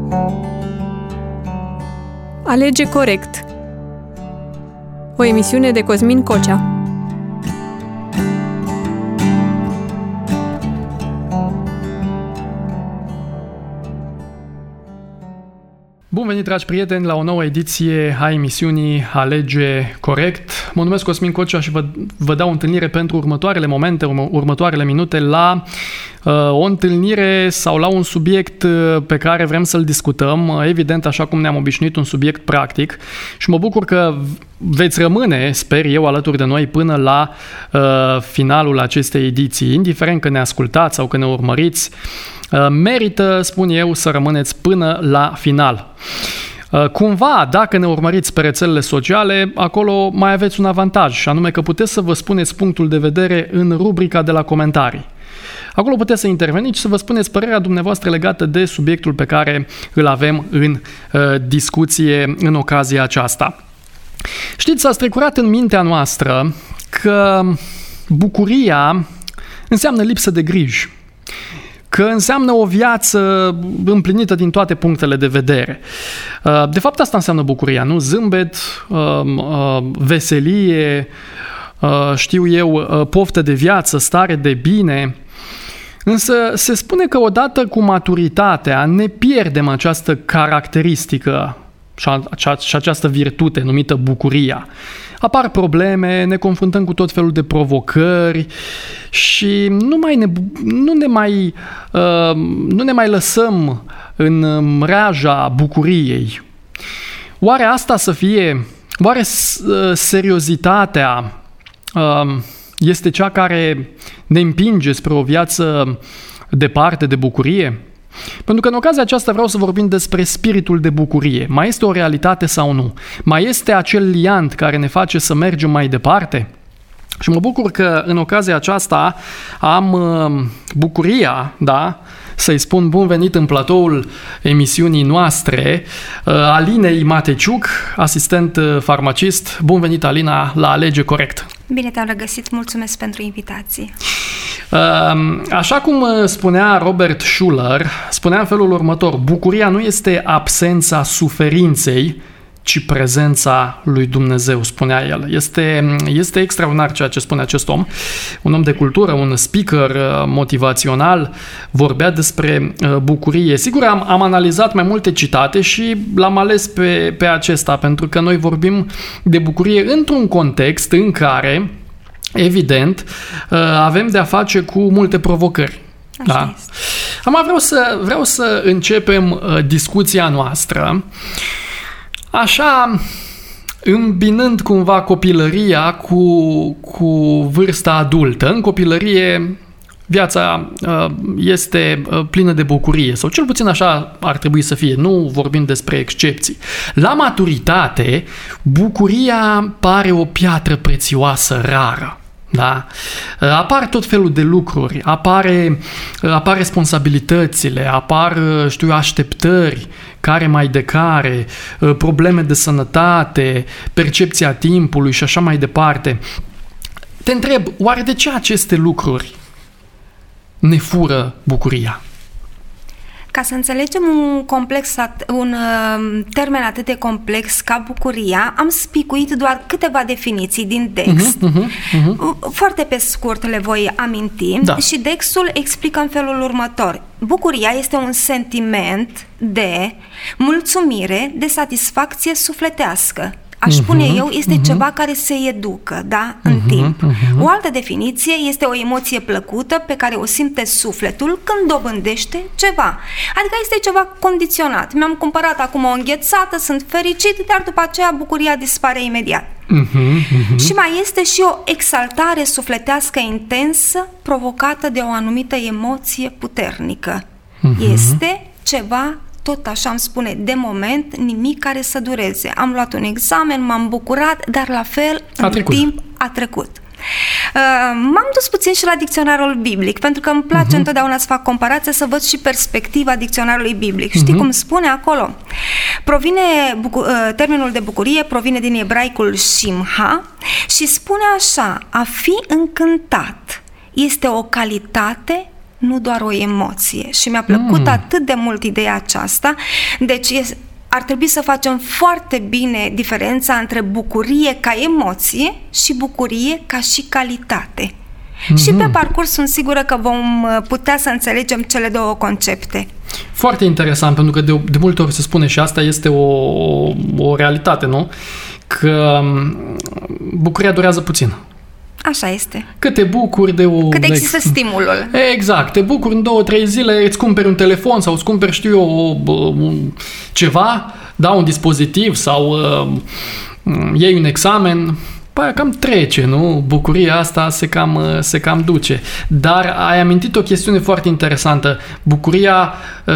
Alege corect. O emisiune de Cosmin Cocea. Bun venit, dragi prieteni, la o nouă ediție a emisiunii Alege Corect. Mă numesc Cosmin Cocea și vă dau întâlnire pentru următoarele momente, următoarele minute la o întâlnire sau la un subiect pe care vrem să-l discutăm. Evident, așa cum ne-am obișnuit, un subiect practic, și mă bucur că veți rămâne, sper eu, alături de noi până la finalul acestei ediții. Indiferent că ne ascultați sau că ne urmăriți, merită, spun eu, să rămâneți până la final. Cumva, dacă ne urmăriți pe rețelele sociale, acolo mai aveți un avantaj, și anume că puteți să vă spuneți punctul de vedere în rubrica de la comentarii. Acolo puteți să interveniți și să vă spuneți părerea dumneavoastră legată de subiectul pe care îl avem în discuție în ocazia aceasta. Știți, s-a strecurat în mintea noastră că bucuria înseamnă lipsă de griji, că înseamnă o viață împlinită din toate punctele de vedere. De fapt, asta înseamnă bucuria, nu? Zâmbet, veselie, știu eu, poftă de viață, stare de bine. Însă se spune că odată cu maturitatea ne pierdem această caracteristică și această virtute numită bucuria. Apar probleme, ne confruntăm cu tot felul de provocări și nu ne mai lăsăm în mreaja bucuriei. Oare seriozitatea este cea care ne împinge spre o viață departe de bucurie? Pentru că în ocazia aceasta vreau să vorbim despre spiritul de bucurie. Mai este o realitate sau nu? Mai este acel liant care ne face să mergem mai departe? Și mă bucur că în ocazia aceasta am bucuria, să-i spun bun venit în platoul emisiunii noastre, Alinei Mateciuc, asistent farmacist. Bun venit, Alina, la Alege Corect. Bine te-am regăsit, mulțumesc pentru invitație. Așa cum spunea Robert Schuller, spunea în felul următor: bucuria nu este absența suferinței, ci prezența lui Dumnezeu, spunea el. Este extraordinar ceea ce spune acest om. Un om de cultură, un speaker motivațional, vorbea despre bucurie. Sigur, am analizat mai multe citate și l-am ales pe acesta, pentru că noi vorbim de bucurie într-un context în care, evident, avem de-a face cu multe provocări. Da? Acum vreau să începem discuția noastră așa, îmbinând cumva copilăria cu vârsta adultă. În copilărie viața este plină de bucurie, sau cel puțin așa ar trebui să fie, nu vorbim despre excepții. La maturitate, bucuria pare o piatră prețioasă, rară. Da? Apar tot felul de lucruri, apar responsabilitățile, apar, așteptări, care mai de care, probleme de sănătate, percepția timpului și așa mai departe. Te întreb, oare de ce aceste lucruri ne fură bucuria? Ca să înțelegem un termen atât de complex ca bucuria, am spicuit doar câteva definiții din text. Foarte pe scurt le voi aminti. Și textul explică în felul următor. Bucuria este un sentiment de mulțumire, de satisfacție sufletească. Aș spune eu, este ceva care se educă, în timp. O altă definiție este o emoție plăcută pe care o simte sufletul când dobândește ceva. Adică este ceva condiționat. Mi-am cumpărat acum o înghețată, sunt fericit, dar după aceea bucuria dispare imediat. Și mai este și o exaltare sufletească intensă provocată de o anumită emoție puternică. Este ceva, tot așa îmi spune, de moment, nimic care să dureze. Am luat un examen, m-am bucurat, dar la fel, timp a trecut. M-am dus puțin și la dicționarul biblic, pentru că îmi place întotdeauna să fac comparație, să văd și perspectiva dicționarului biblic. Știi cum spune acolo? Termenul de bucurie provine din ebraicul shimha și spune așa: a fi încântat este o calitate nu doar o emoție. Și mi-a plăcut atât de mult ideea aceasta. Deci ar trebui să facem foarte bine diferența între bucurie ca emoție și bucurie ca și calitate. Și pe parcurs sunt sigură că vom putea să înțelegem cele două concepte. Foarte interesant, pentru că de multe ori se spune, și asta este o realitate, nu? Că bucuria durează puțin. Așa este. Cât te bucuri de o... Cât există stimulul. Exact. Te bucuri în 2-3 zile, îți cumperi un telefon sau îți cumperi, știu eu, ceva, da, un dispozitiv sau iei un examen. Păi cam trece, nu? Bucuria asta se cam duce. Dar ai amintit o chestiune foarte interesantă. Bucuria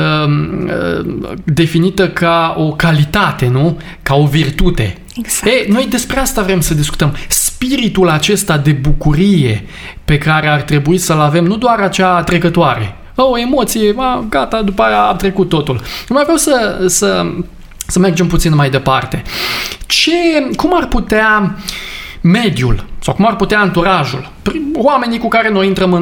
definită ca o calitate, nu? Ca o virtute. Exact. Noi despre asta vrem să discutăm. Spiritul acesta de bucurie pe care ar trebui să-l avem, nu doar acea trecătoare. O emoție, gata, după aia a trecut totul. Mai vreau să mergem puțin mai departe. Cum ar putea mediul sau cum ar putea anturajul, oamenii cu care noi intrăm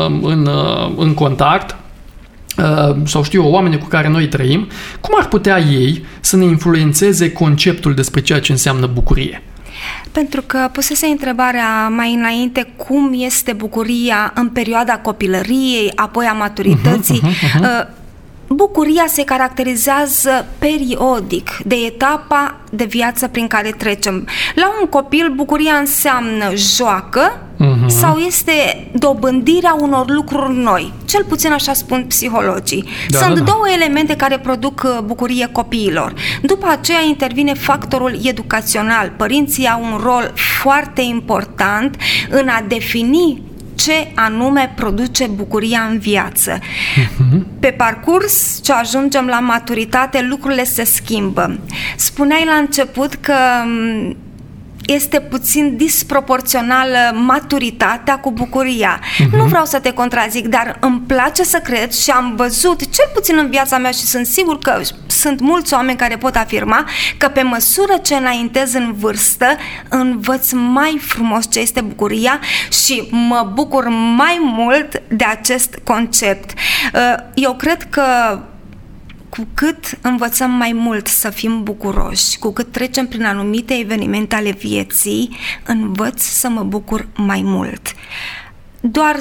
în contact sau știu eu, oamenii cu care noi trăim, cum ar putea ei să ne influențeze conceptul despre ceea ce înseamnă bucurie? Pentru că pusese întrebarea mai înainte cum este bucuria în perioada copilăriei, apoi a maturității. Bucuria se caracterizează periodic de etapa de viață prin care trecem. La un copil, bucuria înseamnă joacă sau este dobândirea unor lucruri noi. Cel puțin așa spun psihologii. Sunt două elemente care produc bucurie copiilor. După aceea intervine factorul educațional. Părinții au un rol foarte important în a defini ce anume produce bucuria în viață. Pe parcurs, ce ajungem la maturitate, lucrurile se schimbă. Spuneai la început că este puțin disproporțională maturitatea cu bucuria. Nu vreau să te contrazic, dar îmi place să cred și am văzut, cel puțin în viața mea, și sunt sigur că sunt mulți oameni care pot afirma că pe măsură ce înaintez în vârstă, învăț mai frumos ce este bucuria și mă bucur mai mult de acest concept. Eu cred că cu cât învățăm mai mult să fim bucuroși, cu cât trecem prin anumite evenimente ale vieții, învăț să mă bucur mai mult. Doar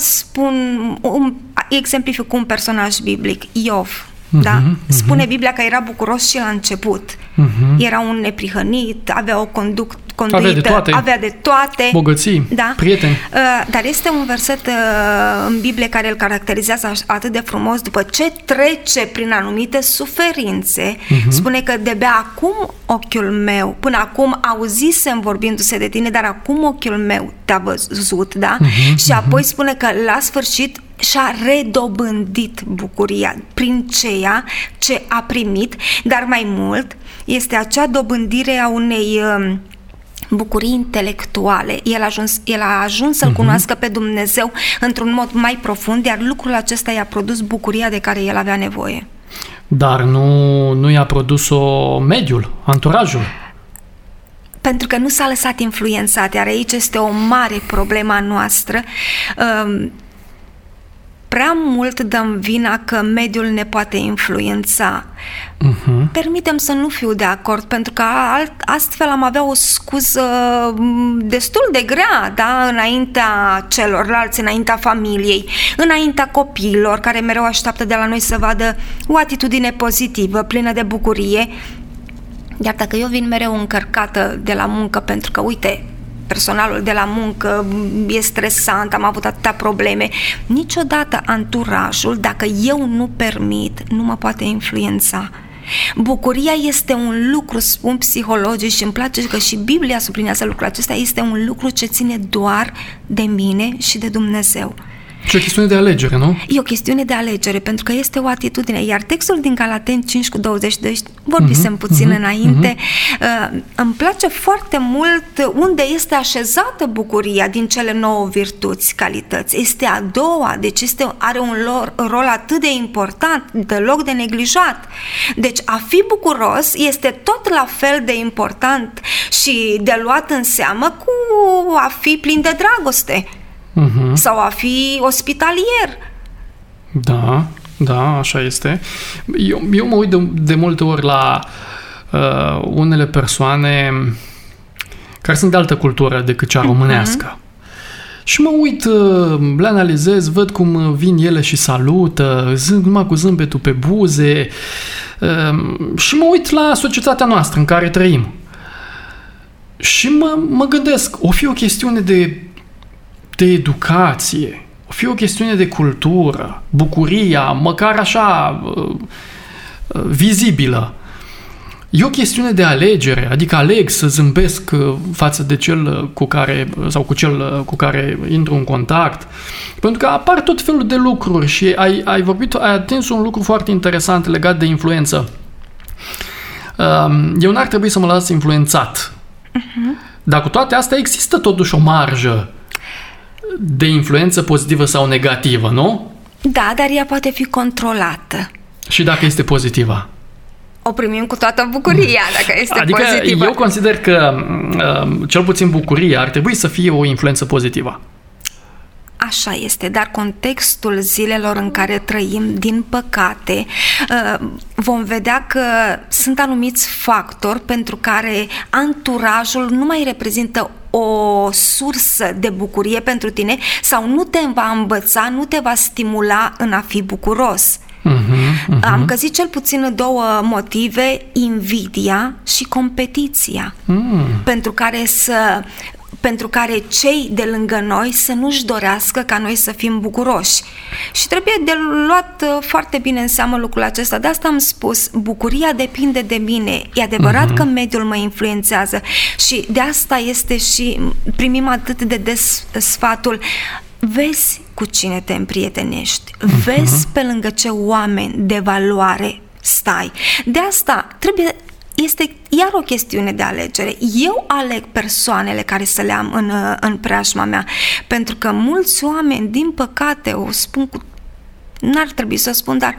exemplific cu un personaj biblic, Iov. Da? Spune Biblia că era bucuros și la început. Era un neprihănit, avea o conduită, avea de toate, bogății, da? Prieteni. Dar este un verset în Biblie care îl caracterizează atât de frumos. După ce trece prin anumite suferințe, spune că de-abia acum ochiul meu, până acum auzisem vorbindu-se de tine, dar acum ochiul meu te-a văzut, da? Și apoi spune că la sfârșit și-a redobândit bucuria prin ceea ce a primit, dar mai mult este acea dobândire a unei bucurii intelectuale. El a ajuns să-L cunoască pe Dumnezeu într-un mod mai profund, iar lucrul acesta i-a produs bucuria de care el avea nevoie. Dar nu i-a produs-o mediul, anturajul. Pentru că nu s-a lăsat influențat, iar aici este o mare problemă a noastră. Prea mult dăm vina că mediul ne poate influența. Permitem să nu fiu de acord, pentru că astfel am avea o scuză destul de grea, da? Înaintea celorlalți, înaintea familiei, înaintea copiilor care mereu așteaptă de la noi să vadă o atitudine pozitivă, plină de bucurie. Iar dacă eu vin mereu încărcată de la muncă pentru că, uite, personalul de la muncă e stresant, am avut atâtea probleme, niciodată anturajul, dacă eu nu permit, nu mă poate influența. Bucuria este un lucru, spun psihologii, și îmi place că și Biblia sublinează lucrul acesta, este un lucru ce ține doar de mine și de Dumnezeu. Și o chestiune de alegere, nu? E o chestiune de alegere, pentru că este o atitudine. Iar textul din Galateni 5:22, vorbisem puțin înainte, îmi place foarte mult unde este așezată bucuria din cele 9 virtuți, calități. Este a doua, deci are un rol atât de important, deloc de neglijat. Deci a fi bucuros este tot la fel de important și de luat în seamă cu a fi plin de dragoste. Sau a fi ospitalier. Da, așa este. Eu mă uit de multe ori la unele persoane care sunt de altă cultură decât cea românească. Și mă uit, le analizez, văd cum vin ele și salută, numai cu zâmbetul pe buze, și mă uit la societatea noastră în care trăim. Și mă gândesc, o fi o chestiune de educație, o fi o chestiune de cultură, bucuria, măcar așa vizibilă. E o chestiune de alegere, adică aleg să zâmbesc față de cel cu care intru în contact, pentru că apar tot felul de lucruri și ai atins un lucru foarte interesant legat de influență. Eu n-ar trebui să mă las influențat. Dar cu toate astea există totuși o marjă de influență pozitivă sau negativă, nu? Da, dar ea poate fi controlată. Și dacă este pozitivă? O primim cu toată bucuria, dacă este pozitivă. Adică eu consider că cel puțin bucuria ar trebui să fie o influență pozitivă. Așa este, dar contextul zilelor în care trăim, din păcate, vom vedea că sunt anumiți factori pentru care anturajul nu mai reprezintă o sursă de bucurie pentru tine sau nu te va învăța, nu te va stimula în a fi bucuros. Am găsit cel puțin două motive, invidia și competiția, pentru care cei de lângă noi să nu-și dorească ca noi să fim bucuroși. Și trebuie de luat foarte bine în seamă lucrul acesta. De asta am spus, bucuria depinde de mine. E adevărat că mediul mă influențează și de asta este și primim atât de des sfatul: vezi cu cine te împrietenești, vezi pe lângă ce oameni de valoare stai. De asta este iar o chestiune de alegere. Eu aleg persoanele care să le am în preajma mea, pentru că mulți oameni, din păcate, o spun n-ar trebui să o spun, dar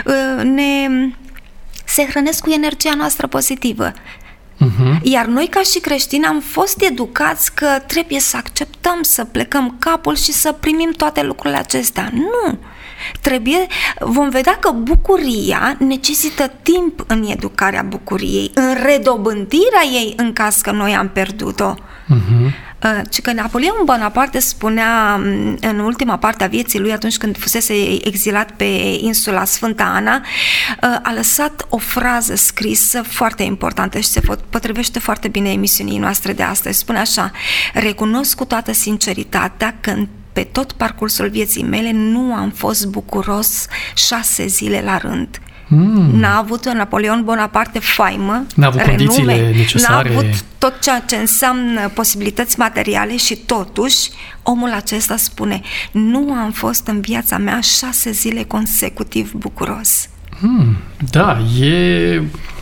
se hrănesc cu energia noastră pozitivă. Iar noi, ca și creștini, am fost educați că trebuie să acceptăm, să plecăm capul și să primim toate lucrurile acestea. Nu! Vom vedea că bucuria necesită timp în educarea bucuriei, în redobândirea ei în caz că noi am pierdut-o. Ci că Napoleon Bonaparte spunea în ultima parte a vieții lui, atunci când fusese exilat pe insula Sfânta Ana, a lăsat o frază scrisă foarte importantă și se potrivește foarte bine emisiunii noastre de astăzi. Spune așa: recunosc cu toată sinceritatea că pe tot parcursul vieții mele nu am fost bucuros 6 zile la rând. N-a avut Napoleon Bonaparte faimă, n-a avut condițiile necesare, n-a avut tot ceea ce înseamnă posibilități materiale și totuși omul acesta spune: nu am fost în viața mea 6 zile consecutiv bucuros. Da, e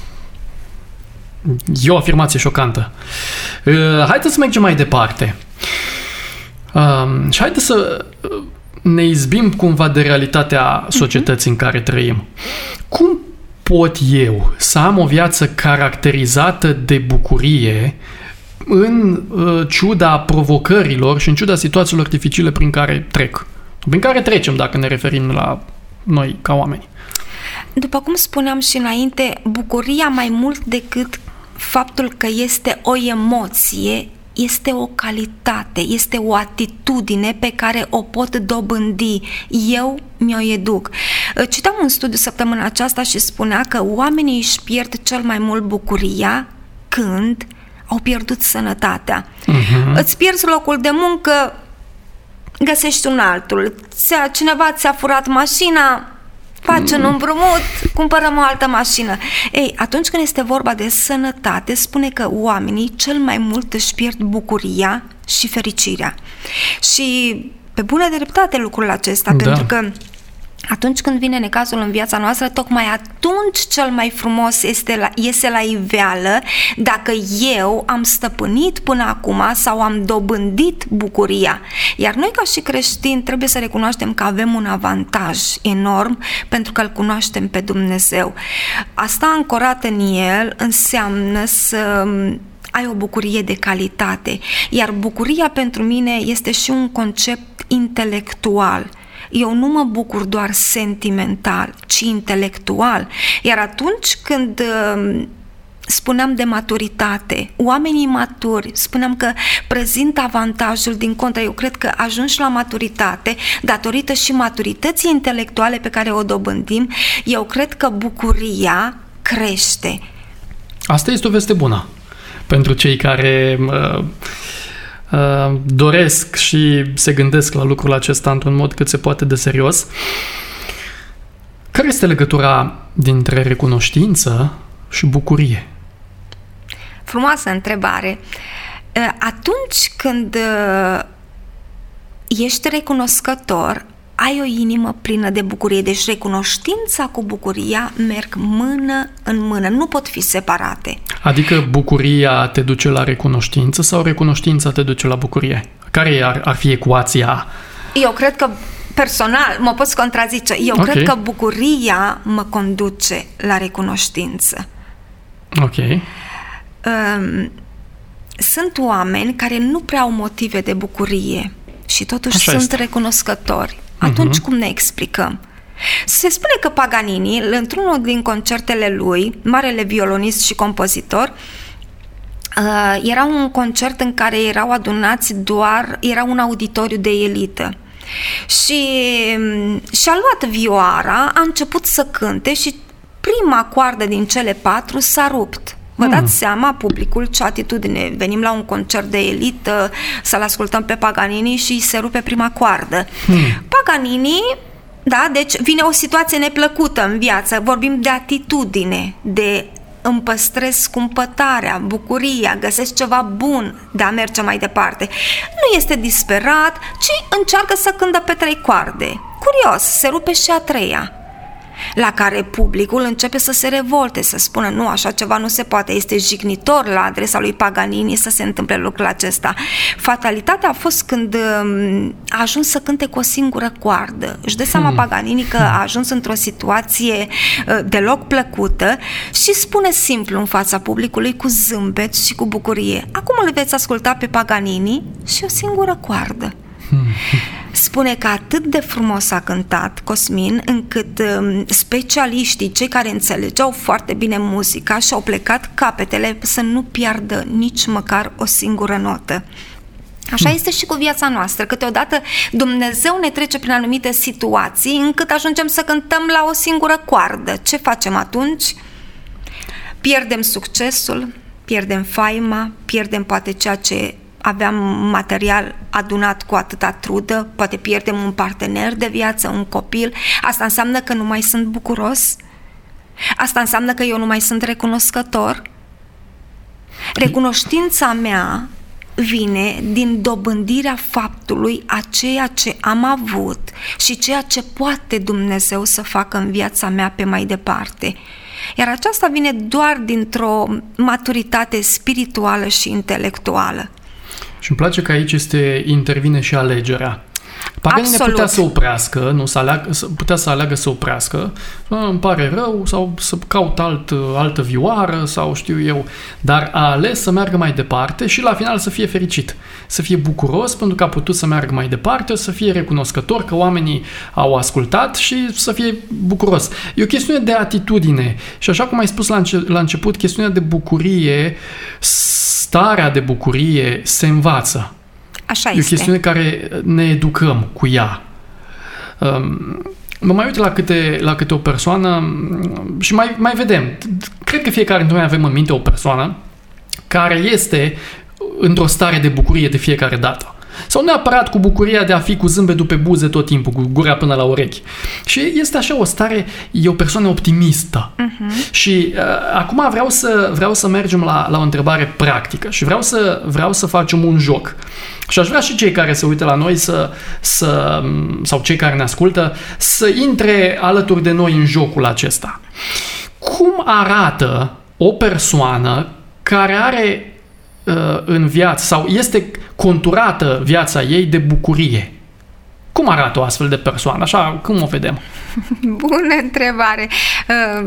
o afirmație șocantă. Haideți să mergem mai departe. Și haideți să ne izbim cumva de realitatea societății în care trăim. Cum pot eu să am o viață caracterizată de bucurie în ciuda provocărilor și în ciuda situațiilor dificile prin care trecem, dacă ne referim la noi ca oameni? După cum spuneam și înainte, bucuria, mai mult decât faptul că este o emoție, este o calitate, este o atitudine pe care o pot dobândi. Eu mi-o educ. Citam un studiu săptămâna aceasta și spunea că oamenii își pierd cel mai mult bucuria când au pierdut sănătatea. Îți pierzi locul de muncă, găsești un altul. Cineva ți-a furat mașina, faci un împrumut, cumpărăm o altă mașină. Ei, atunci când este vorba de sănătate, spune că oamenii cel mai mult își pierd bucuria și fericirea. Și pe bună dreptate lucrul acesta, pentru că atunci când vine necazul în viața noastră, tocmai atunci cel mai frumos iese la iveală dacă eu am stăpânit până acum sau am dobândit bucuria. Iar noi, ca și creștini, trebuie să recunoaștem că avem un avantaj enorm pentru că îl cunoaștem pe Dumnezeu. Asta ancorat în El înseamnă să ai o bucurie de calitate. Iar bucuria pentru mine este și un concept intelectual. Eu nu mă bucur doar sentimental, ci intelectual. Iar atunci când spuneam de maturitate, oamenii maturi, spuneam că prezintă avantajul, din contră, eu cred că ajungi la maturitate, datorită și maturității intelectuale pe care o dobândim, eu cred că bucuria crește. Asta este o veste bună pentru cei care doresc și se gândesc la lucrul acesta într-un mod cât se poate de serios. Care este legătura dintre recunoștință și bucurie? Frumoasă întrebare. Atunci când ești recunoscător, ai o inimă plină de bucurie. Deci recunoștința cu bucuria merg mână în mână, nu pot fi separate. Adică bucuria te duce la recunoștință sau recunoștința te duce la bucurie? Care ar fi ecuația? Eu cred că, personal, mă poți contrazice, eu cred că bucuria mă conduce la recunoștință. Ok. Sunt oameni care nu prea au motive de bucurie și totuși sunt recunoscători. Atunci cum ne explicăm? Se spune că Paganini, într-unul din concertele lui, marele violonist și compozitor, era un concert în care erau adunați era un auditoriu de elită. Și și-a luat vioara, a început să cânte și prima coardă din cele 4 s-a rupt. Vă dați seama, publicul, ce atitudine. Venim la un concert de elită să-l ascultăm pe Paganini și se rupe prima coardă. Paganini, da, deci vine o situație neplăcută în viață. Vorbim de atitudine, de îmi păstrez scumpătarea, bucuria, găsesc ceva bun de a merge mai departe. Nu este disperat, ci încearcă să cântă pe 3 coarde. Curios, se rupe și a 3-a. La care publicul începe să se revolte, să spună nu, așa ceva nu se poate, este jignitor la adresa lui Paganini să se întâmple lucrul acesta. Fatalitatea a fost când a ajuns să cânte cu o singură coardă. Își dă seama Paganini că a ajuns într-o situație deloc plăcută și spune simplu în fața publicului, cu zâmbet și cu bucurie: acum îl veți asculta pe Paganini și o singură coardă. Spune că atât de frumos a cântat Cosmin, încât specialiștii, cei care înțelegeau foarte bine muzica, și-au plecat capetele să nu piardă nici măcar o singură notă. Așa este și cu viața noastră. Câteodată Dumnezeu ne trece prin anumite situații încât ajungem să cântăm la o singură coardă. Ce facem atunci? Pierdem succesul, pierdem faima, pierdem poate ceea ce aveam material adunat cu atâta trudă, poate pierdem un partener de viață, un copil. Asta înseamnă că nu mai sunt bucuros? Asta înseamnă că eu nu mai sunt recunoscător? Recunoștința mea vine din dobândirea faptului a ceea ce am avut și ceea ce poate Dumnezeu să facă în viața mea pe mai departe. Iar aceasta vine doar dintr-o maturitate spirituală și intelectuală. Și îmi place că aici intervine și alegerea. Paganini putea să oprească, putea să aleagă să oprească, îmi pare rău, sau să caut altă vioară, sau știu eu, dar a ales să meargă mai departe și la final să fie fericit, să fie bucuros pentru că a putut să meargă mai departe, să fie recunoscător că oamenii au ascultat și să fie bucuros. E o chestiune de atitudine și așa cum ai spus la început, chestiunea de bucurie, starea de bucurie se învață. Așa este. E o chestiune care ne educăm cu ea. Mă mai uit la câte o persoană și mai vedem. Cred că fiecare dintre noi avem în minte o persoană care este într-o stare de bucurie de fiecare dată. Sau neapărat cu bucuria de a fi cu zâmbetul pe buze tot timpul, cu gura până la urechi. Și este așa o stare, e o persoană optimistă. Și acum vreau să mergem la o întrebare practică și vreau să facem un joc. Și aș vrea și cei care se uită la noi sau cei care ne ascultă să intre alături de noi în jocul acesta. Cum arată o persoană care are în viață sau este conturată viața ei de bucurie? Cum arată o astfel de persoană? Așa, cum o vedem? Bună întrebare!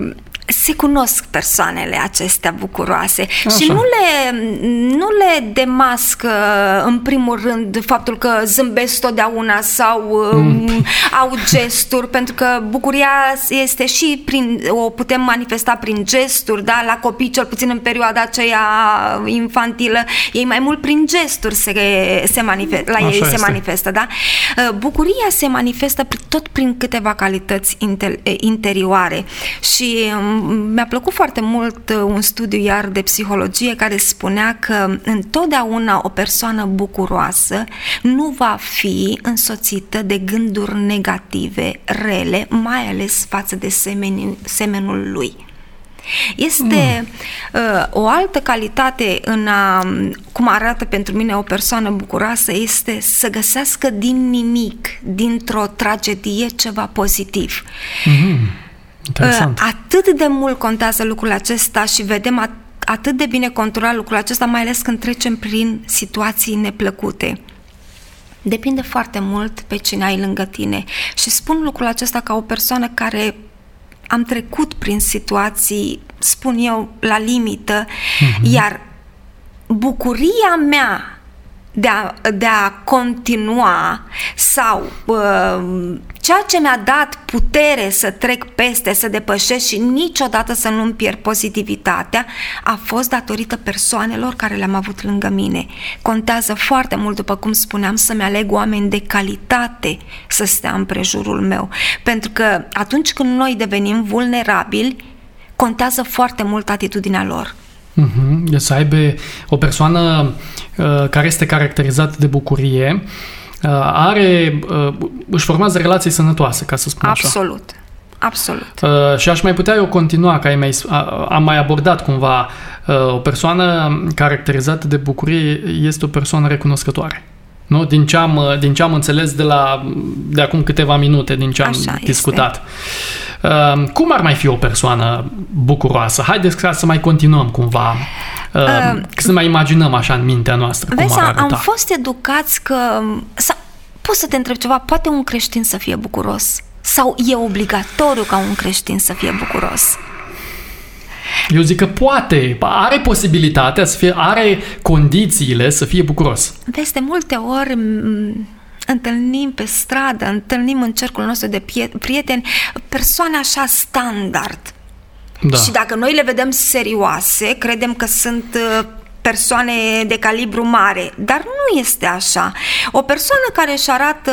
se cunosc persoanele acestea bucuroase. Așa. Și nu le demască în primul rând faptul că zâmbesc totdeauna sau au gesturi, pentru că bucuria este și o putem manifesta prin gesturi, da? La copii, cel puțin în perioada aceea infantilă, ei mai mult prin gesturi se manifestă, da? Bucuria se manifestă tot prin câteva calități interioare și mi-a plăcut foarte mult un studiu iar de psihologie care spunea că întotdeauna o persoană bucuroasă nu va fi însoțită de gânduri negative, rele, mai ales față de semenul lui. Este o altă calitate cum arată pentru mine o persoană bucuroasă, este să găsească din nimic, dintr-o tragedie, ceva pozitiv. Interesant. Atât de mult contează lucrul acesta și vedem atât de bine conturat lucrul acesta, mai ales când trecem prin situații neplăcute. Depinde foarte mult pe cine ai lângă tine. Și spun lucrul acesta ca o persoană care am trecut prin situații, spun eu, la limită, iar bucuria mea de a continua sau ceea ce mi-a dat putere să trec peste, să depășesc și niciodată să nu-mi pierd pozitivitatea, a fost datorită persoanelor care le-am avut lângă mine. Contează foarte mult, după cum spuneam, să-mi aleg oameni de calitate să stea în prejurul meu, pentru că atunci când noi devenim vulnerabili, contează foarte mult atitudinea lor. Deci să aibă o persoană care este caracterizată de bucurie, își formează relații sănătoase, ca să spun așa. Absolut. Și aș mai putea eu continua, că am mai abordat cumva, o persoană caracterizată de bucurie este o persoană recunoscătoare. Nu? Din ce am înțeles de acum câteva minute, din ce am discutat. Cum ar mai fi o persoană bucuroasă? Haideți să mai continuăm cumva, să mai imaginăm așa în mintea noastră cum ar arăta. Am fost educați că... Poți să te întreb ceva, poate un creștin să fie bucuros? Sau e obligatoriu ca un creștin să fie bucuros? Eu zic că poate, are posibilitatea să fie, are condițiile să fie bucuros. Vezi, de multe ori întâlnim pe stradă, întâlnim în cercul nostru de prieteni persoane așa standard. Da. Și dacă noi le vedem serioase, credem că sunt persoane de calibru mare, dar nu este așa. O persoană care își arată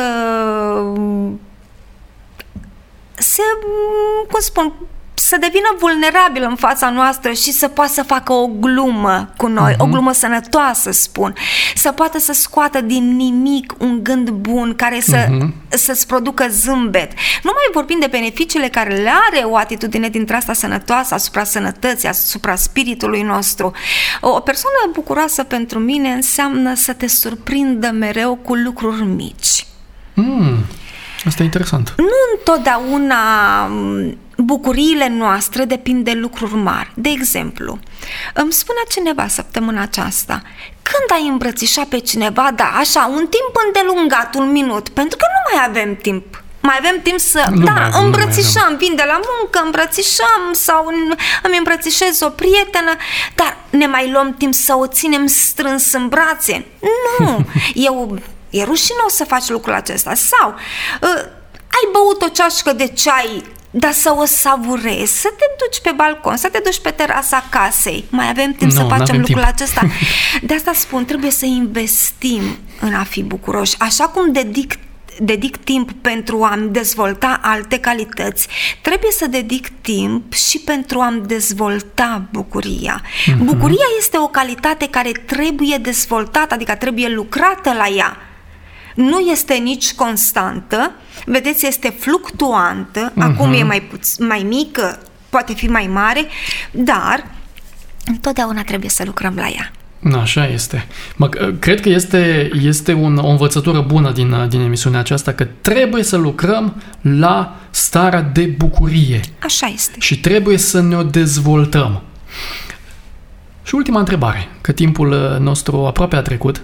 să devină vulnerabil în fața noastră și să poată să facă o glumă cu noi, o glumă sănătoasă, spun, să poată să scoată din nimic un gând bun care să-ți producă zâmbet. Nu mai vorbim de beneficiile care le are o atitudine dintre asta sănătoasă asupra sănătății, asupra spiritului nostru. O persoană bucuroasă pentru mine înseamnă să te surprindă mereu cu lucruri mici. Asta e interesant. Nu întotdeauna bucuriile noastre depind de lucruri mari. De exemplu, îmi spunea cineva săptămâna aceasta, când ai îmbrățișat pe cineva, așa, un timp îndelungat, un minut, pentru că nu mai avem timp. Mai avem timp să... îmbrățișăm, vin de la muncă, îmbrățișăm sau îmi îmbrățișez o prietenă, dar ne mai luăm timp să o ținem strâns în brațe? Nu! E rușinos să faci lucrul acesta. Sau ai băut o ceașcă de ceai, dar să o savurezi, să te duci pe balcon, să te duci pe terasa casei. Mai avem timp să facem lucrul acesta? De asta spun, trebuie să investim în a fi bucuroși. Așa cum dedic timp pentru a-mi dezvolta alte calități, trebuie să dedic timp și pentru a-mi dezvolta bucuria. Bucuria este o calitate care trebuie dezvoltată, adică trebuie lucrată la ea. Nu este nici constantă, vedeți, este fluctuantă, acum e mai mică, poate fi mai mare, dar întotdeauna trebuie să lucrăm la ea. Așa este. Cred că este o învățătură bună din emisiunea aceasta, că trebuie să lucrăm la starea de bucurie. Așa este. Și trebuie să ne o dezvoltăm. Și ultima întrebare, că timpul nostru aproape a trecut.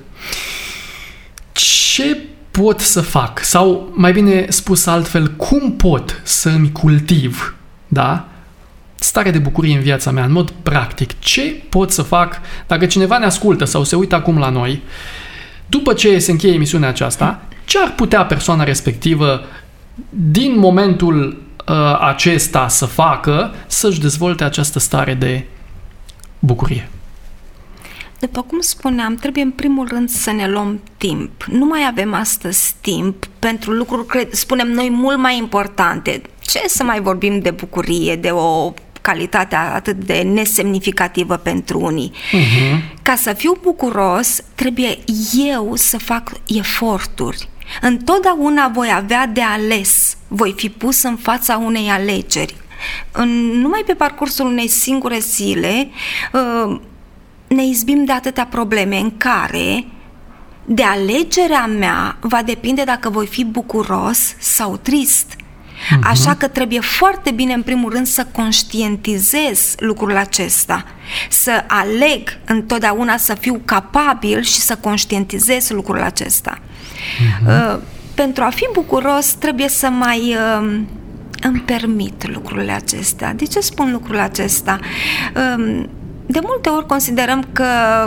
Ce pot să fac? Sau, mai bine spus altfel, cum pot să îmi cultiv, stare de bucurie în viața mea, în mod practic. Ce pot să fac dacă cineva ne ascultă sau se uită acum la noi, după ce se încheie emisiunea aceasta, ce ar putea persoana respectivă din momentul acesta să facă să-și dezvolte această stare de bucurie? După cum spuneam, trebuie în primul rând să ne luăm timp. Nu mai avem astăzi timp pentru lucruri, spunem noi, mult mai importante. Ce să mai vorbim de bucurie, de o calitate atât de nesemnificativă pentru unii. Ca să fiu bucuros, trebuie eu să fac eforturi. Întotdeauna voi avea de ales, voi fi pus în fața unei alegeri. Numai pe parcursul unei singure zile ne izbim de atâtea probleme în care de alegerea mea va depinde dacă voi fi bucuros sau trist. Așa că trebuie foarte bine, în primul rând, să conștientizez lucrul acesta, să aleg întotdeauna să fiu capabil și să conștientizez lucrul acesta. Pentru a fi bucuros trebuie să mai îmi permit lucrurile acestea. De ce spun lucrul acesta? De multe ori considerăm că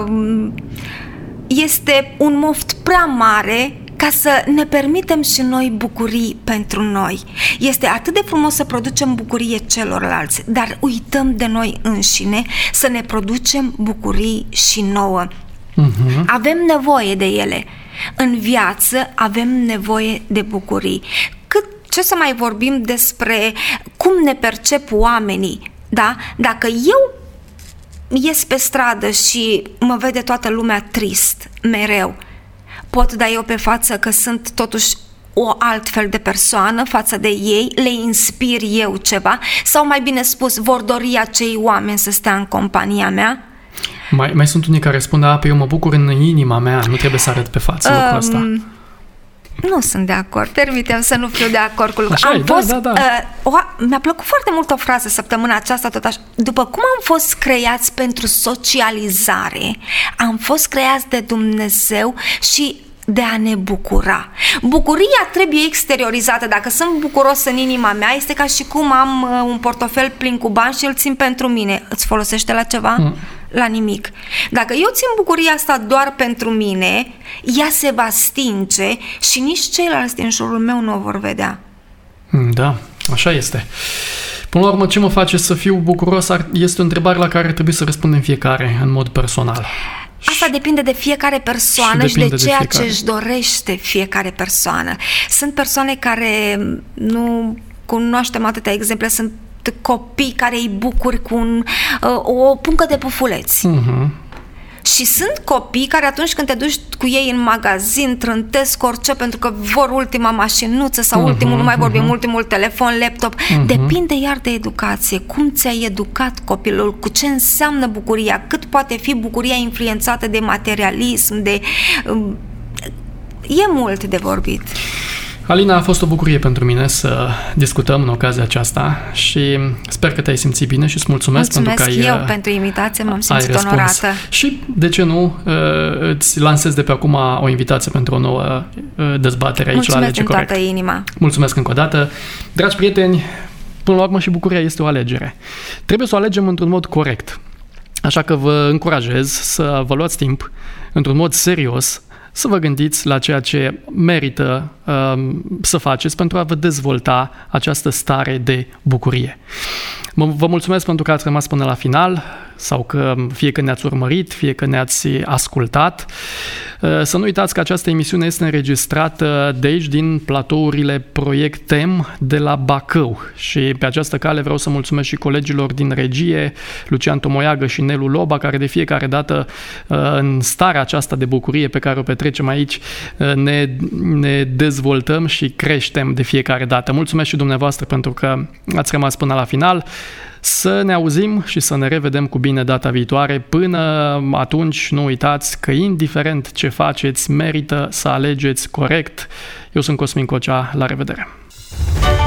este un moft prea mare ca să ne permitem și noi bucurii pentru noi. Este atât de frumos să producem bucurie celorlalți, dar uităm de noi înșine să ne producem bucurii și nouă. Avem nevoie de ele. În viață avem nevoie de bucurii. Ce să mai vorbim despre cum ne percep oamenii, da? Dacă eu ies pe stradă și mă vede toată lumea trist, mereu, pot da eu pe față că sunt totuși o altfel de persoană față de ei, le inspir eu ceva, sau mai bine spus, vor dori acei oameni să stea în compania mea? Mai sunt unii care spun, da, eu mă bucur în inima mea, nu trebuie să arăt pe față lucrul ăsta. Nu sunt de acord. Permitem să nu fiu de acord cu lucrul. Da. Mi-a plăcut foarte mult o frază săptămâna aceasta, tot așa. După cum am fost creați pentru socializare, am fost creați de Dumnezeu și de a ne bucura. Bucuria trebuie exteriorizată. Dacă sunt bucuros în inima mea, este ca și cum am un portofel plin cu bani și îl țin pentru mine. Îți folosește la ceva? La nimic. Dacă eu țin bucuria asta doar pentru mine, ea se va stinge și nici ceilalți din jurul meu nu o vor vedea. Da, așa este. Până la urmă, ce mă face să fiu bucuros este o întrebare la care trebuie să răspundem fiecare în mod personal. Asta depinde de fiecare persoană și de ceea ce își dorește fiecare persoană. Sunt persoane care nu cunoaștem atâtea exemple, sunt copii care îi bucuri cu o puncă de pufuleți. Și sunt copii care atunci când te duci cu ei în magazin trântesc orice pentru că vor ultima mașinuță sau ultimul, nu mai vorbim, ultimul telefon, laptop. Depinde iar de educație. Cum ți-ai educat copilul? Cu ce înseamnă bucuria? Cât poate fi bucuria influențată de materialism? E mult de vorbit. Alina, a fost o bucurie pentru mine să discutăm în ocazia aceasta și sper că te-ai simțit bine și îți mulțumesc pentru că eu pentru invitație, m-am simțit onorată. Și, de ce nu, îți lansez de pe acum o invitație pentru o nouă dezbatere aici la Alege Corect. Mulțumesc din toată inima. Mulțumesc încă o dată. Dragi prieteni, până la urmă și bucuria este o alegere. Trebuie să o alegem într-un mod corect. Așa că vă încurajez să vă luați timp, într-un mod serios, să vă gândiți la ceea ce merită să faceți pentru a vă dezvolta această stare de bucurie. Vă mulțumesc pentru că ați rămas până la final sau că fie că ne-ați urmărit, fie că ne-ați ascultat. Să nu uitați că această emisiune este înregistrată de aici, din platourile Proiect TEM de la Bacău. Și pe această cale vreau să mulțumesc și colegilor din regie, Lucian Tomoiagă și Nelu Loba, care de fiecare dată în starea aceasta de bucurie pe care o petrecem aici ne dezvoltăm și creștem de fiecare dată. Mulțumesc și dumneavoastră pentru că ați rămas până la final. Să ne auzim și să ne revedem cu bine data viitoare. Până atunci, nu uitați că indiferent ce faceți, merită să alegeți corect. Eu sunt Cosmin Cocea, la revedere!